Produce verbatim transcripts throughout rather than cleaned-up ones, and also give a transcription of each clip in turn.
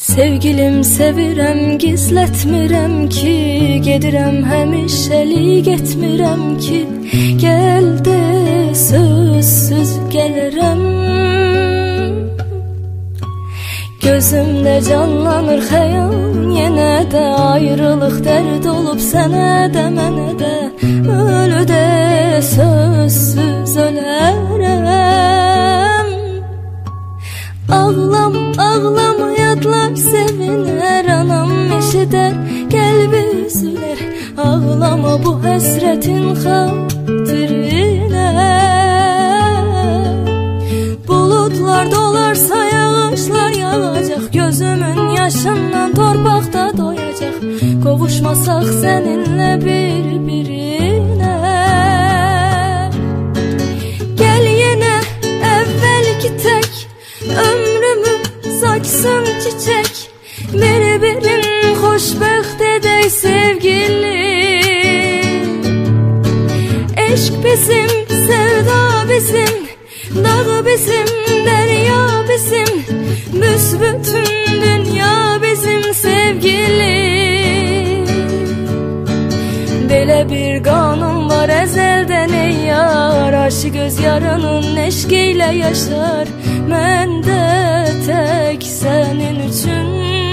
Sevgilim sevirəm, gizlətmirəm ki, gedirəm həmişəlik etmirəm ki, gəl de sözsüz gəlirəm. Gözümdə canlanır xəyal, yenə də ayrılıq dərd olub sənə də mənə də, ölüdə sözsüz ölərəm. Ağlam, ağlama yadlar sevinər, anam eşidər, qəlbi üzülər. Ağlama bu həsrətin xatirinə. Buludlar dolarsa yağışlar yağacaq, gözümün yaşından torpaqda doyacaq, qovuşmasaq səninlə bir-birinə. Gəl yenə əvvəlki tək, ömrümüz açsın çiçek, bir-birin xoşbəxt edək sevgilim. Eşq bizim, sevda bizim, dağ bizim, dərya bizim, büsbütün dünya bizim sevgilim. Belə bir qanun var əzəldən ey yar, aşıq öz yarının eşq ilə yaşar, mən də tək sənin üçün.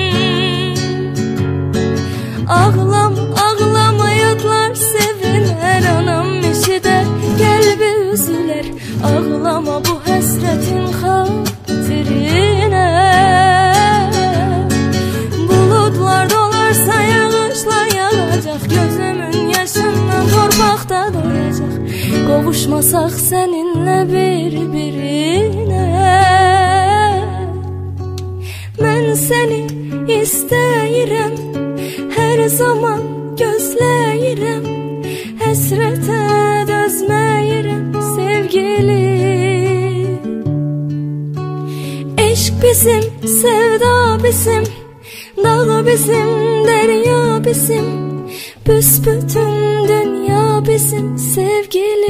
Ağlam, ağlama yadlar sevinər, anam eşidər, qəlbi üzülər. Ağlama bu həsrətin xatirinə. Buludlar dolarsa yağışlar yağacaq, gözümün yaşından torpaqda doyacaq, qovuşmasaq səninlə bir-birinə. Mən səni istəyirəm, hər zaman gözləyirəm, həsrətə dözməyirəm sevgilim. Eşq bizim, sevda bizim, dağ bizim, dərya bizim, büsbütün dünya bizim sevgilim.